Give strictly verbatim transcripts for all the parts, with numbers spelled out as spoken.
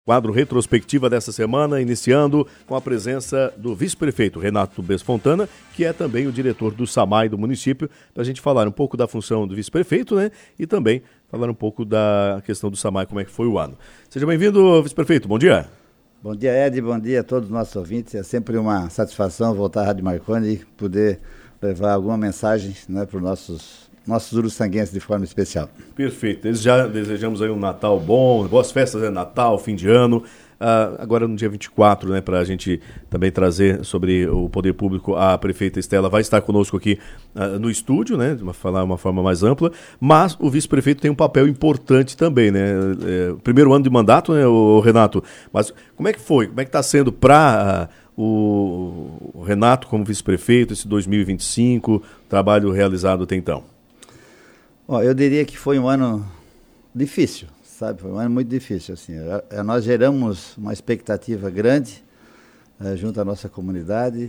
Quadro retrospectiva dessa semana, iniciando com a presença do vice-prefeito Renato Bess Fontana, que é também o diretor do SAMAI do município, para a gente falar um pouco da função do vice-prefeito, né? E também falar um pouco da questão do SAMAI, como é que foi o ano. Seja bem-vindo, vice-prefeito, bom dia. Bom dia, Ed, bom dia a todos os nossos ouvintes. É sempre uma satisfação voltar à Rádio Marconi e poder levar alguma mensagem, né, para os nossos... nossos uruçanguenses de forma especial. Perfeito. Desde já desejamos aí um Natal bom, boas festas, né? Natal, fim de ano. Uh, agora no dia vinte e quatro, né, para a gente também trazer sobre o poder público, a prefeita Estela vai estar conosco aqui uh, no estúdio, né, de falar de uma forma mais ampla, mas o vice-prefeito tem um papel importante também, né, é, primeiro ano de mandato, né, o Renato, mas como é que foi, como é que está sendo para uh, o, o Renato como vice-prefeito, esse dois mil e vinte e cinco, trabalho realizado até então? Bom, eu diria que foi um ano difícil, sabe? Foi um ano muito difícil, assim. Nós geramos uma expectativa grande eh, junto à nossa comunidade.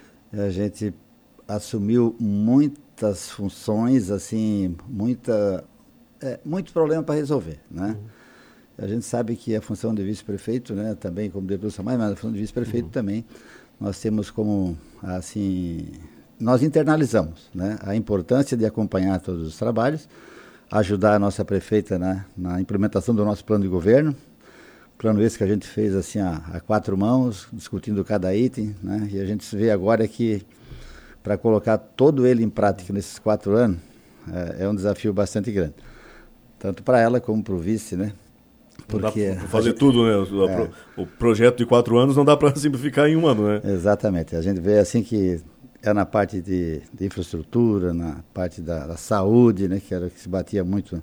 A gente assumiu muitas funções, assim, muita, é, muito problema para resolver, né? Uhum. A gente sabe que a função de vice-prefeito, né, também como diretor do SAMAI, mas a função de vice-prefeito uhum. também, nós temos como, assim... Nós internalizamos, né, a importância de acompanhar todos os trabalhos, ajudar a nossa prefeita, né, na implementação do nosso plano de governo, plano esse que a gente fez assim a, a quatro mãos, discutindo cada item, né, e a gente vê agora que para colocar todo ele em prática nesses quatro anos é, é um desafio bastante grande, tanto para ela como para o vice, né? Porque não dá para fazer gente, tudo, né? O, é, o projeto de quatro anos não dá para simplificar em um ano, né? Exatamente, a gente vê assim que é na parte de, de infraestrutura, na parte da, da saúde, né, que era que se batia muito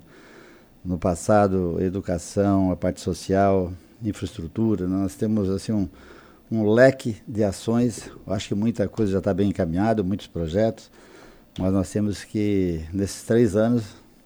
no passado, educação, a parte social, infraestrutura. Nós temos assim um, um leque de ações. Eu acho que muita coisa já está bem encaminhada, muitos projetos, mas nós temos que, nesses três anos,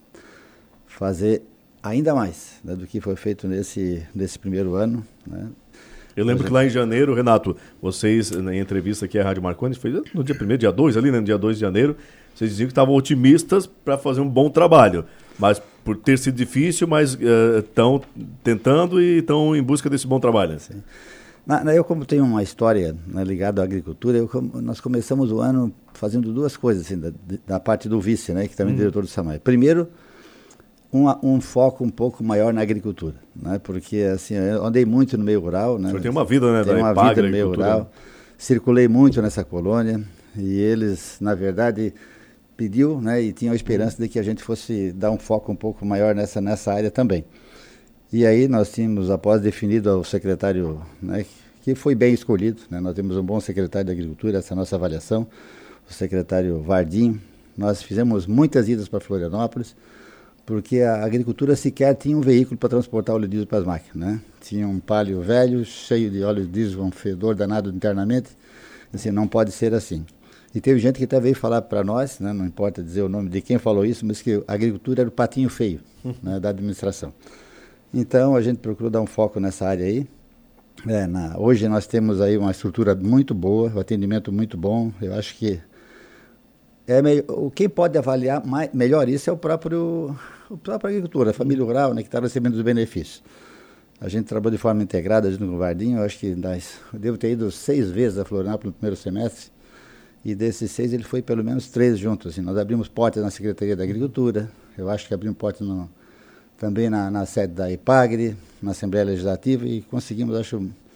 fazer ainda mais, né, do que foi feito nesse, nesse primeiro ano, né? Eu lembro que lá em janeiro, Renato, vocês, em entrevista aqui à Rádio Marconi, foi no dia primeiro, dia dois ali, né, no dia dois de janeiro, vocês diziam que estavam otimistas para fazer um bom trabalho, mas por ter sido difícil, mas estão uh, tentando e estão em busca desse bom trabalho. Sim. Na, na, eu, como tenho uma história, né, ligada à agricultura, eu, como, nós começamos o ano fazendo duas coisas, assim, da, da parte do vice, né, que também é hum. diretor do SAMAI. Primeiro, Um, um foco um pouco maior na agricultura, né? Porque assim, eu andei muito no meio rural, né? O senhor tem uma vida, né? Tem uma Epag, vida no meio rural, circulei muito nessa colônia e eles, na verdade, pediu, né? E tinham a esperança de que a gente fosse dar um foco um pouco maior nessa, nessa área também. E aí nós tínhamos, após definido o secretário, né? Que foi bem escolhido, né? Nós temos um bom secretário de Agricultura, essa é a nossa avaliação, o secretário Vardim. Nós fizemos muitas idas para Florianópolis, porque a agricultura sequer tinha um veículo para transportar óleo diesel para as máquinas, né? Tinha um palio velho, cheio de óleo diesel, um fedor danado internamente, assim, não pode ser assim. E teve gente que até veio falar para nós, né, não importa dizer o nome de quem falou isso, mas que a agricultura era o patinho feio, né, da administração. Então, a gente procurou dar um foco nessa área aí. É, na, hoje nós temos aí uma estrutura muito boa, um atendimento muito bom, eu acho que É meio, quem pode avaliar mais, melhor isso é o próprio, o próprio agricultura, a família rural, né, que está recebendo os benefícios. A gente trabalhou de forma integrada junto com o Vardinho, eu acho que nós, eu devo ter ido seis vezes a Florianópolis no primeiro semestre, e desses seis ele foi pelo menos três juntos. Assim. Nós abrimos portas na Secretaria da Agricultura, eu acho que abrimos portas no, também na, na sede da Epagre, na Assembleia Legislativa, e conseguimos, acho,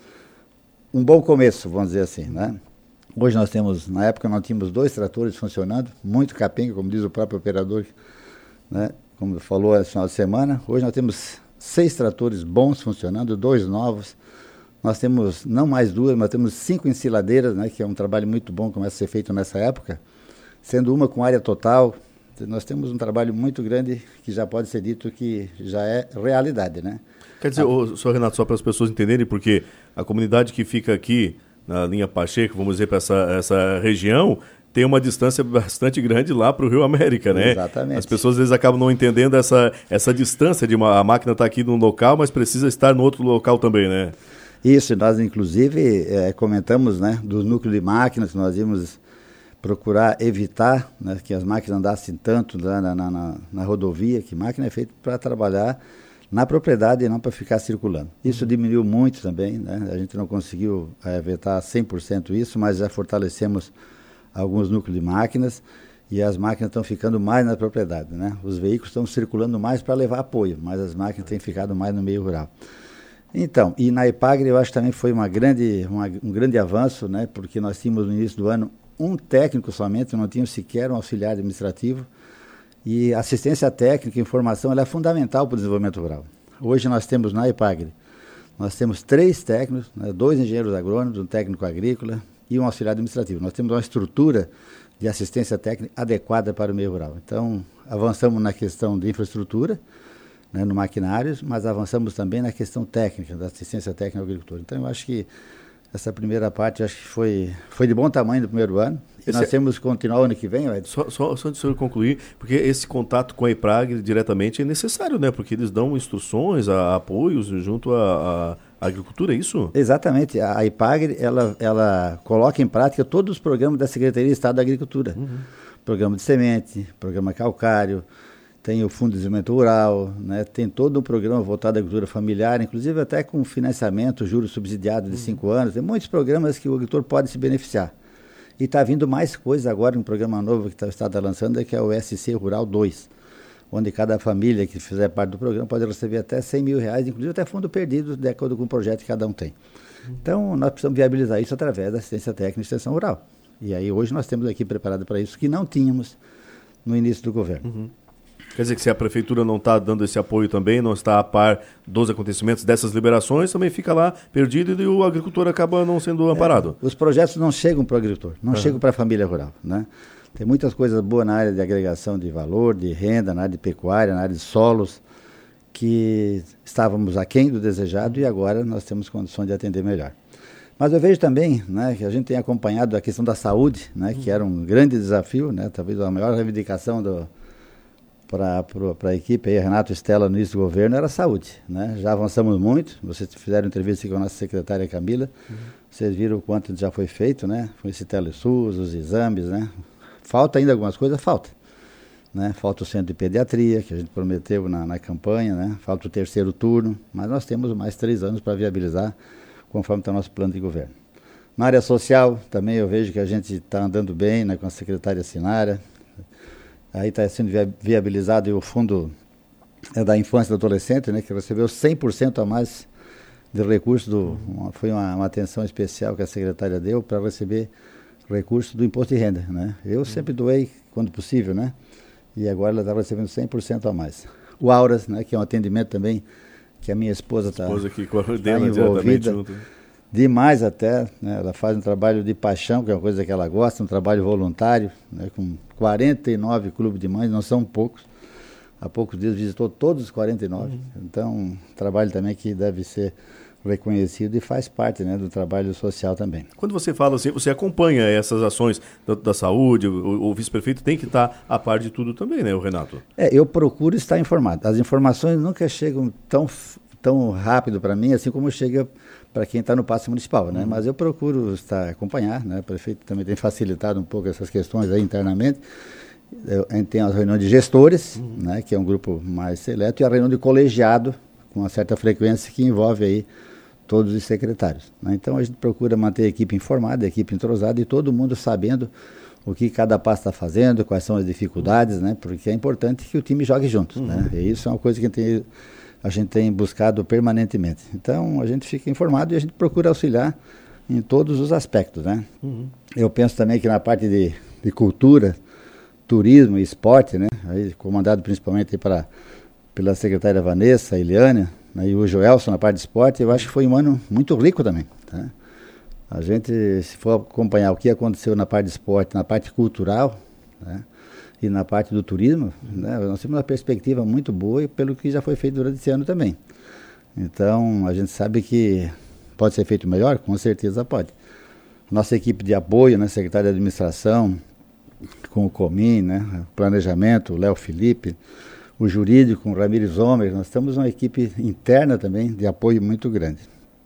um bom começo, vamos dizer assim, né? Hoje nós temos, na época nós tínhamos dois tratores funcionando, muito capenga, como diz o próprio operador, né, como falou esse final de semana. Hoje nós temos seis tratores bons funcionando, dois novos. Nós temos não mais duas, mas temos cinco ensiladeiras, né, que é um trabalho muito bom, começa a ser feito nessa época, sendo uma com área total. Nós temos um trabalho muito grande que já pode ser dito que já é realidade, né? Quer dizer, o senhor Renato, só para as pessoas entenderem, porque a comunidade que fica aqui na linha Pacheco, vamos dizer, para essa, essa região, tem uma distância bastante grande lá para o Rio América, né? Exatamente. As pessoas às vezes acabam não entendendo essa, essa distância de uma a máquina estar tá aqui num local, mas precisa estar no outro local também, né? Isso, nós inclusive é, comentamos, né, do núcleo de máquinas, nós íamos procurar evitar, né, que as máquinas andassem tanto lá na, na, na, na rodovia, que máquina é feita para trabalhar na propriedade e não para ficar circulando. Isso diminuiu muito também, né? A gente não conseguiu é, vetar cem por cento isso, mas já fortalecemos alguns núcleos de máquinas e as máquinas estão ficando mais na propriedade, né? Os veículos estão circulando mais para levar apoio, mas as máquinas têm ficado mais no meio rural. Então, e na Epagre eu acho que também foi uma grande, uma, um grande avanço, né? Porque nós tínhamos no início do ano um técnico somente, não tínhamos sequer um auxiliar administrativo. E assistência técnica e informação ela é fundamental para o desenvolvimento rural. Hoje nós temos na Epagre, nós temos três técnicos, né, dois engenheiros agrônomos, um técnico agrícola e um auxiliar administrativo. Nós temos uma estrutura de assistência técnica adequada para o meio rural. Então, avançamos na questão de infraestrutura, né, no maquinário, mas avançamos também na questão técnica, da assistência técnica ao agricultor. Então, eu acho que essa primeira parte acho que foi, foi de bom tamanho no primeiro ano. E esse nós temos que continuar o ano que vem, Edson. Só, só, só de o senhor concluir, porque esse contato com a Epagre diretamente é necessário, né? Porque eles dão instruções, a, apoios junto à agricultura, é isso? Exatamente. A, a Epagre, ela, ela coloca em prática todos os programas da Secretaria de Estado da Agricultura. Uhum. Programa de semente, programa calcário, tem o Fundo de Desenvolvimento Rural, né? Tem todo um programa voltado à agricultura familiar, inclusive até com financiamento, juros subsidiados de cinco uhum. anos. Tem muitos programas que o agricultor pode se beneficiar. E está vindo mais coisa agora, um programa novo que tá, o Estado está lançando, que é o S C Rural dois, onde cada família que fizer parte do programa pode receber até cem mil reais, inclusive até fundo perdido, de acordo com o projeto que cada um tem. Uhum. Então, nós precisamos viabilizar isso através da assistência técnica e extensão rural. E aí, hoje, nós temos aqui preparado para isso, que não tínhamos no início do governo. Uhum. Quer dizer que se a prefeitura não está dando esse apoio também, não está a par dos acontecimentos dessas liberações, também fica lá perdido e o agricultor acaba não sendo amparado. É, os projetos não chegam para o agricultor, não uhum. chegam para a família rural, né? Tem muitas coisas boas na área de agregação de valor, de renda, na área de pecuária, na área de solos, que estávamos aquém do desejado e agora nós temos condições de atender melhor. Mas eu vejo também, né, que a gente tem acompanhado a questão da saúde, né, uhum. que era um grande desafio, né, talvez a maior reivindicação do para a equipe, aí, Renato e Estela, no início do governo, era a saúde, né? Já avançamos muito, vocês fizeram entrevista com a nossa secretária Camila, uhum. vocês viram o quanto já foi feito, né? Foi esse telesus, os exames, né? Falta ainda algumas coisas, falta. Né? Falta o centro de pediatria, que a gente prometeu na, na campanha, né? Falta o terceiro turno, mas nós temos mais três anos para viabilizar, conforme está o nosso plano de governo. Na área social, também eu vejo que a gente está andando bem, né, com a secretária Sinara. Aí está sendo viabilizado o fundo é, da infância e do adolescente, né, que recebeu cem por cento a mais de recursos, do, uma, foi uma, uma atenção especial que a secretária deu para receber recursos do imposto de renda. Né? Eu uhum. sempre doei quando possível, né? E agora ela está recebendo cem por cento a mais. O Auras, né, que é um atendimento também que a minha esposa está tá envolvida. Junto. Demais até, né? Ela faz um trabalho de paixão, que é uma coisa que ela gosta, um trabalho voluntário, né? Com quarenta e nove clubes de mães, não são poucos. Há poucos dias visitou todos os quarenta e nove. Uhum. Então, um trabalho também que deve ser reconhecido e faz parte, né, do trabalho social também. Quando você fala assim, você acompanha essas ações da, da saúde, o, o vice-prefeito tem que estar a par de tudo também, né, o Renato? É, eu procuro estar informado. As informações nunca chegam tão, tão rápido para mim, assim como chega para quem está no Paço Municipal, né? Uhum. Mas eu procuro estar, acompanhar, né? O prefeito também tem facilitado um pouco essas questões aí internamente. Eu, a gente tem a reunião de gestores, uhum. né? Que é um grupo mais seleto, e a reunião de colegiado, com uma certa frequência, que envolve aí todos os secretários. Né? Então a gente procura manter a equipe informada, a equipe entrosada e todo mundo sabendo o que cada passo está fazendo, quais são as dificuldades, né? Porque é importante que o time jogue junto. Uhum. Né? E isso é uma coisa que a gente tem... a gente tem buscado permanentemente. Então, a gente fica informado e a gente procura auxiliar em todos os aspectos, né? Uhum. Eu penso também que na parte de, de cultura, turismo e esporte, né? Aí, comandado principalmente para, pela secretária Vanessa, a Eliane, né? E o Joelson na parte de esporte, eu acho que foi um ano muito rico também, tá? A gente, se for acompanhar o que aconteceu na parte de esporte, na parte cultural, né? E na parte do turismo, né, nós temos uma perspectiva muito boa e pelo que já foi feito durante esse ano também. Então, a gente sabe que pode ser feito melhor? Com certeza pode. Nossa equipe de apoio, né, secretária de administração, com o Comim, né, planejamento, o Léo Felipe, o jurídico, o Ramires Homer, nós temos uma equipe interna também de apoio muito grande.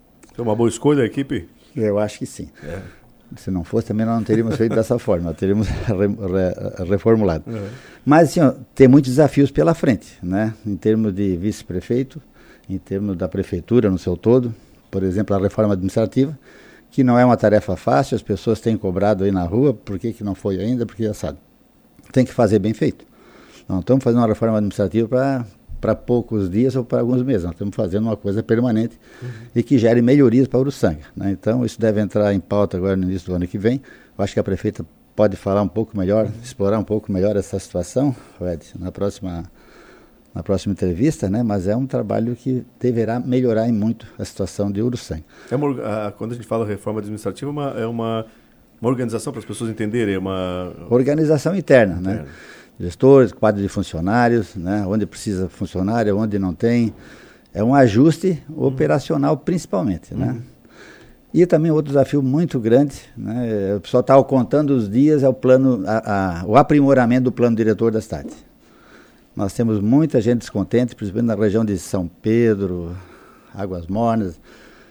É uma boa escolha a equipe? Eu acho que sim. É. Se não fosse, também nós não teríamos feito dessa forma, nós teríamos re, re, reformulado. Uhum. Mas, assim, ó, tem muitos desafios pela frente, né? Em termos de vice-prefeito, em termos da prefeitura no seu todo, por exemplo, a reforma administrativa, que não é uma tarefa fácil, as pessoas têm cobrado aí na rua, por que, que não foi ainda, porque já sabe, tem que fazer bem feito. Não estamos fazendo uma reforma administrativa para para poucos dias ou para alguns meses, nós estamos fazendo uma coisa permanente uhum. e que gere melhorias para Uruçanga, né? Então isso deve entrar em pauta agora no início do ano que vem. Eu acho que a prefeita pode falar um pouco melhor, uhum. explorar um pouco melhor essa situação, Fred, na próxima, na próxima entrevista, né? Mas é um trabalho que deverá melhorar em muito a situação de Uruçanga. É uma, a, quando a gente fala reforma administrativa, uma, é uma, uma organização para as pessoas entenderem, é uma... Organização interna, interna. né? Gestores, quadro de funcionários, né? Onde precisa funcionário, onde não tem. É um ajuste uhum. operacional principalmente, uhum. né? E também outro desafio muito grande, né? O pessoal está contando os dias, é o plano, a, a, o aprimoramento do plano diretor da cidade. Nós temos muita gente descontente, principalmente na região de São Pedro, Águas Mornas,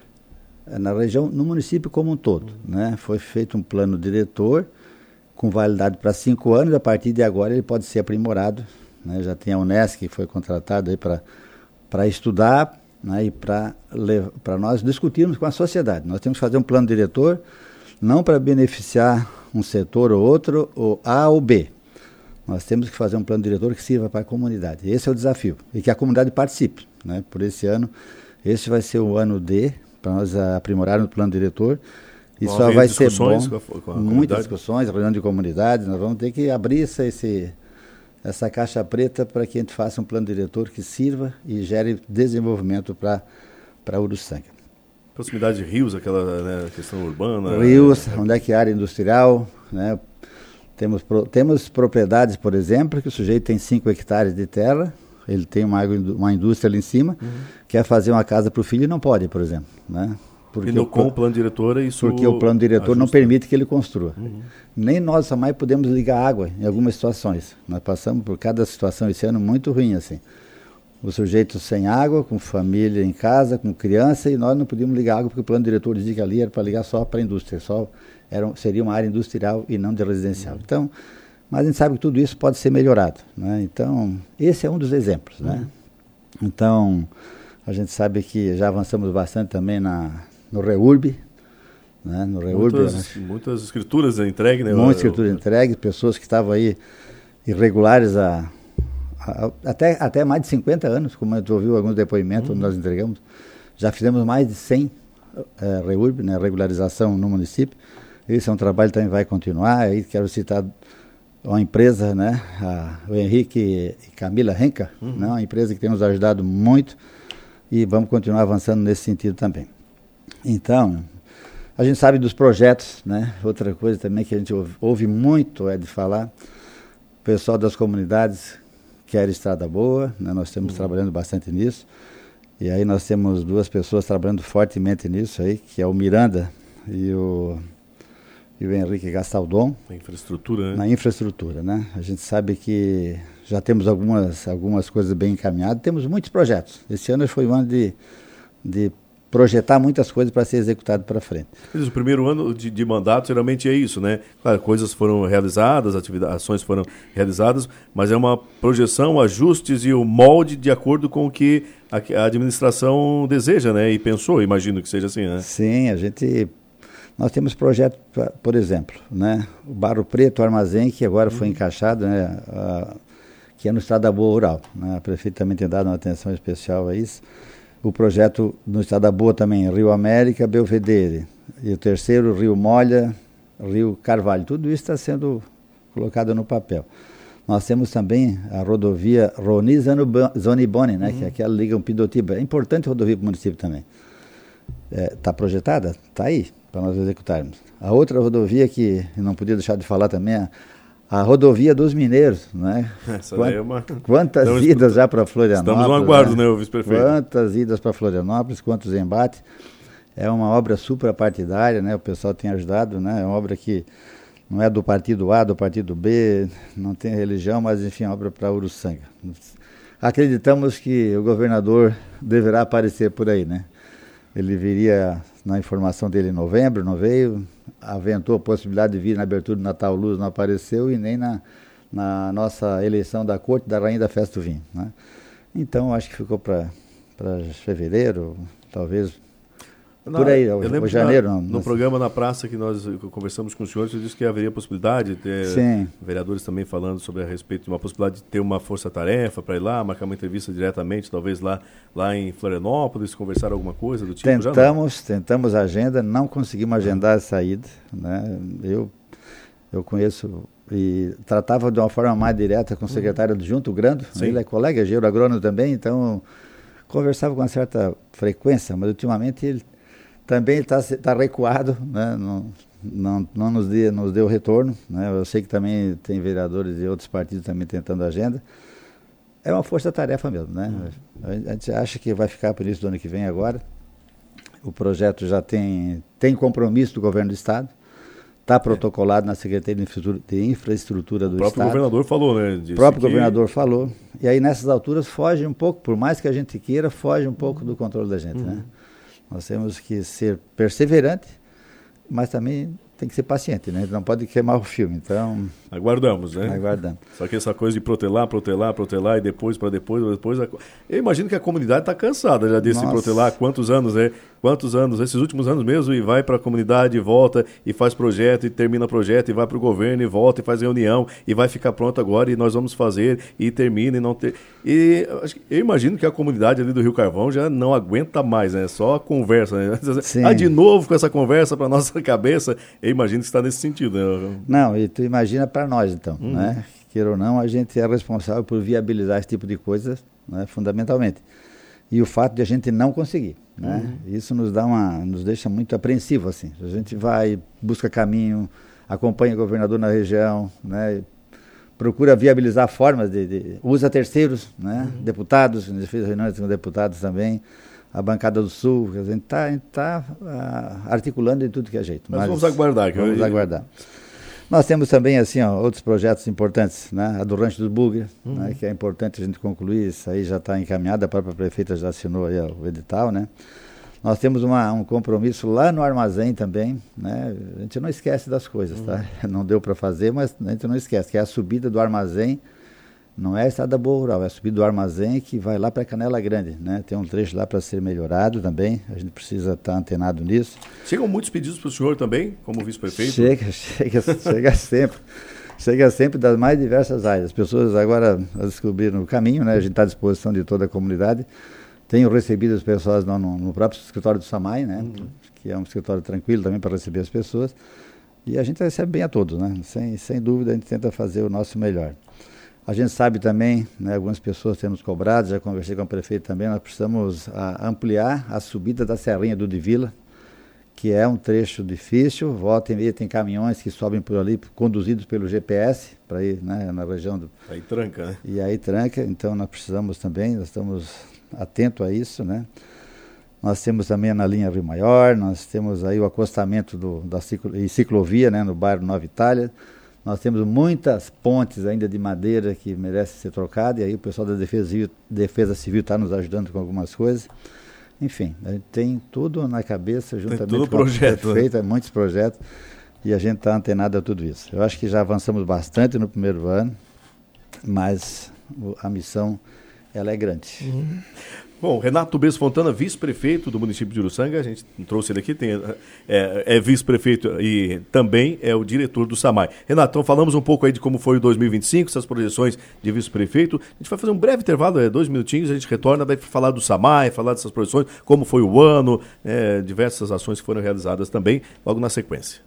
na região, no município como um todo, né? Foi feito um plano diretor com validade para cinco anos, a partir de agora ele pode ser aprimorado, né? Já tem a Unesc que foi contratada aí para para estudar, né? E para para nós discutirmos com a sociedade. Nós temos que fazer um plano diretor, não para beneficiar um setor ou outro, ou A ou B. Nós temos que fazer um plano diretor que sirva para a comunidade. Esse é o desafio, e que a comunidade participe, né? Por esse ano, esse vai ser o ano D, para nós aprimorarmos o plano diretor. Isso só vai ser bom, com a, com a muitas discussões, reunião de comunidades, nós vamos ter que abrir essa, esse, essa caixa preta para que a gente faça um plano diretor que sirva e gere desenvolvimento para para Uruçanga. Proximidade de rios, aquela né, questão urbana. Rios, né? onde é que é a área industrial, né? Temos, pro, temos propriedades, por exemplo, que o sujeito tem cinco hectares de terra, ele tem uma, uma indústria ali em cima, uhum. quer fazer uma casa para o filho e não pode, por exemplo, né? Porque e no, com o plano diretor isso Porque o plano diretor ajusta. Não permite que ele construa. Uhum. Nem nós, Samai, podemos ligar água em algumas situações. Nós passamos por cada situação esse ano muito ruim, assim. O sujeito sem água, com família em casa, com criança, e nós não podíamos ligar água porque o plano diretor dizia que ali era para ligar só para a indústria, só era, seria uma área industrial e não de residencial. Uhum. Então, mas a gente sabe que tudo isso pode ser melhorado, né? Então, esse é um dos exemplos, né? Uhum. Então, a gente sabe que já avançamos bastante também na... no REURB, né? No REURB, muitas, muitas escrituras entregues, né? Muitas escrituras entregues, pessoas que estavam aí irregulares há, há, até, até mais de cinquenta anos, como a gente ouviu alguns depoimentos, uhum. onde nós entregamos. Já fizemos mais de cem é, REURB, né? Regularização no município. Esse é um trabalho que também vai continuar. Aí quero citar uma empresa, né? A, o Henrique e Camila Renca, uhum. né? Uma empresa que tem nos ajudado muito e vamos continuar avançando nesse sentido também. Então, a gente sabe dos projetos, né? Outra coisa também que a gente ouve, ouve muito é de falar, o pessoal das comunidades quer estrada boa, né? Nós estamos uhum. trabalhando bastante nisso, e aí nós temos duas pessoas trabalhando fortemente nisso aí, que é o Miranda e o, e o Henrique Gastaldon. Na infraestrutura, né? Na infraestrutura, né? A gente sabe que já temos algumas, algumas coisas bem encaminhadas, temos muitos projetos. Esse ano foi um ano de... de projetar muitas coisas para ser executado para frente. O primeiro ano de, de mandato geralmente é isso, né? Claro, coisas foram realizadas, atividades, ações foram realizadas, mas é uma projeção, ajustes e o molde de acordo com o que a, a administração deseja, né? E pensou, imagino que seja assim, né? Sim, a gente... Nós temos projetos, por exemplo, né? O Barro Preto, o armazém, que agora foi encaixado, né? A, que é no Estado da Boa Rural, né? A prefeita também tem dado uma atenção especial a isso. O projeto no Estado da Boa também, Rio América, Belvedere. E o terceiro, Rio Molha, Rio Carvalho. Tudo isso está sendo colocado no papel. Nós temos também a rodovia Roni Zonibone, né, uhum. que é aquela liga um Pidotiba. É importante a rodovia para o município também. Está é, projetada? Está aí, para nós executarmos. A outra rodovia que não podia deixar de falar também é a rodovia dos Mineiros, né? Essa Quant, é uma... Quantas estamos, idas já para Florianópolis? Estamos no aguardo, né, né, o vice-prefeito? Quantas idas para Florianópolis, quantos embates. É uma obra suprapartidária, né? O pessoal tem ajudado, né? É uma obra que não é do partido A, do partido B, não tem religião, mas enfim, é uma obra para Uruçanga. Acreditamos que o governador deverá aparecer por aí, né? Ele viria na informação dele em novembro, não veio, aventou a possibilidade de vir na abertura do Natal Luz, não apareceu, e nem na, na nossa eleição da Corte da Rainha da Festa do Vinho, né? Então, acho que ficou para para fevereiro, talvez. Não, por aí, eu ou, lembro ou janeiro. Na, não, no não programa na praça que nós conversamos com o senhor, você disse que haveria possibilidade de ter Sim. vereadores também falando sobre a respeito de uma possibilidade de ter uma força-tarefa para ir lá, marcar uma entrevista diretamente, talvez lá, lá em Florianópolis, conversar alguma coisa do tipo. Tentamos, já não? tentamos a agenda, não conseguimos agendar a saída, né? Eu, eu conheço e tratava de uma forma mais direta com o secretário adjunto, o Grando, Sim. Ele é colega, engenheiro agrônomo também, então conversava com uma certa frequência, mas ultimamente ele também está tá recuado, né? não, não, não nos, deu, nos deu retorno. Né? Eu sei que também tem vereadores de outros partidos também tentando a agenda. É uma força-tarefa mesmo. Né? Uhum. A gente acha que vai ficar para o início do ano que vem agora. O projeto já tem, tem compromisso do governo do Estado, está protocolado é. na Secretaria de Infraestrutura, de Infraestrutura do Estado. O próprio Estado. governador falou, né? O próprio que... governador falou. E aí nessas alturas foge um pouco, por mais que a gente queira, foge um pouco do controle da gente. Uhum. Né? Nós temos que ser perseverante, mas também tem que ser paciente, né? Não pode queimar o filme, então... Aguardamos, né? Aguardamos. Só que essa coisa de protelar, protelar, protelar e depois para depois, depois... Eu imagino que a comunidade está cansada já desse Nossa. protelar. Quantos anos, né? Quantos anos? Esses últimos anos mesmo, e vai para a comunidade, e volta, e faz projeto, e termina projeto, e vai para o governo, e volta, e faz reunião, e vai ficar pronto agora, e nós vamos fazer, e termina, e não ter... E eu imagino que a comunidade ali do Rio Carvão já não aguenta mais, né? Só a conversa, né? Sim. Ah, de novo com essa conversa para nossa cabeça. Eu imagino que está nesse sentido, né? Não, e tu imagina para nós, então, Uhum. né? Queira ou não, a gente é responsável por viabilizar esse tipo de coisa, né? Fundamentalmente. E o fato de a gente não conseguir, né? Uhum. Isso nos dá uma, nos deixa muito apreensivo, assim. A gente vai, busca caminho, acompanha o governador na região, né? Procura viabilizar formas de, de usa terceiros, né? Uhum. Deputados, a gente fez reuniões com deputados também, a bancada do Sul, a gente está tá, uh, articulando em tudo que é jeito. Mas, mas vamos aguardar. Que vamos eu... aguardar. Nós temos também assim, ó, outros projetos importantes, né? A do Rancho dos Bugre, uhum. né? Que é importante a gente concluir, isso aí já está encaminhado, a própria prefeita já assinou aí, ó, o edital, né? Nós temos uma, um compromisso lá no armazém também, né? A gente não esquece das coisas, uhum. tá? Não deu para fazer, mas a gente não esquece, que é a subida do armazém, não é a estrada boa rural, é a subida do armazém que vai lá para Canela Grande, né? Tem um trecho lá para ser melhorado também, a gente precisa estar tá antenado nisso. Chegam muitos pedidos para o senhor também, como vice-prefeito? Chega, chega, chega sempre. Chega sempre das mais diversas áreas. As pessoas agora descobriram o caminho, né? A gente está à disposição de toda a comunidade. Tenho recebido as pessoas no, no próprio escritório do SAMAI, né? Uhum. Que é um escritório tranquilo também para receber as pessoas. E a gente recebe bem a todos, né? Sem, sem dúvida, a gente tenta fazer o nosso melhor. A gente sabe também, né, algumas pessoas têm nos cobrado, já conversei com o prefeito também, nós precisamos a, ampliar a subida da Serrinha do Divila, que é um trecho difícil, volta e meia tem caminhões que sobem por ali, conduzidos pelo G P S, para ir, né, na região do... Aí tranca, né? E aí tranca, então nós precisamos também, nós estamos atentos a isso, né? Nós temos também na linha Rio Maior, nós temos aí o acostamento do, da ciclo, e ciclovia, né, no bairro Nova Itália. Nós temos muitas pontes ainda de madeira que merecem ser trocadas, e aí o pessoal da Defesa Civil Defesa Civil está nos ajudando com algumas coisas. Enfim, a gente tem tudo na cabeça, juntamente tem tudo com projeto, o prefeito, né? Muitos projetos, e a gente está antenado a tudo isso. Eu acho que já avançamos bastante no primeiro ano, mas a missão ela é grande. Uhum. Bom, Renato Bess Fontana, vice-prefeito do município de Uruçanga, a gente trouxe ele aqui, tem, é, é vice-prefeito e também é o diretor do SAMAI. Renato, então falamos um pouco aí de como foi o dois mil e vinte e cinco, essas projeções de vice-prefeito. A gente vai fazer um breve intervalo, é, dois minutinhos, a gente retorna, vai falar do SAMAI, falar dessas projeções, como foi o ano, é, diversas ações que foram realizadas também, logo na sequência.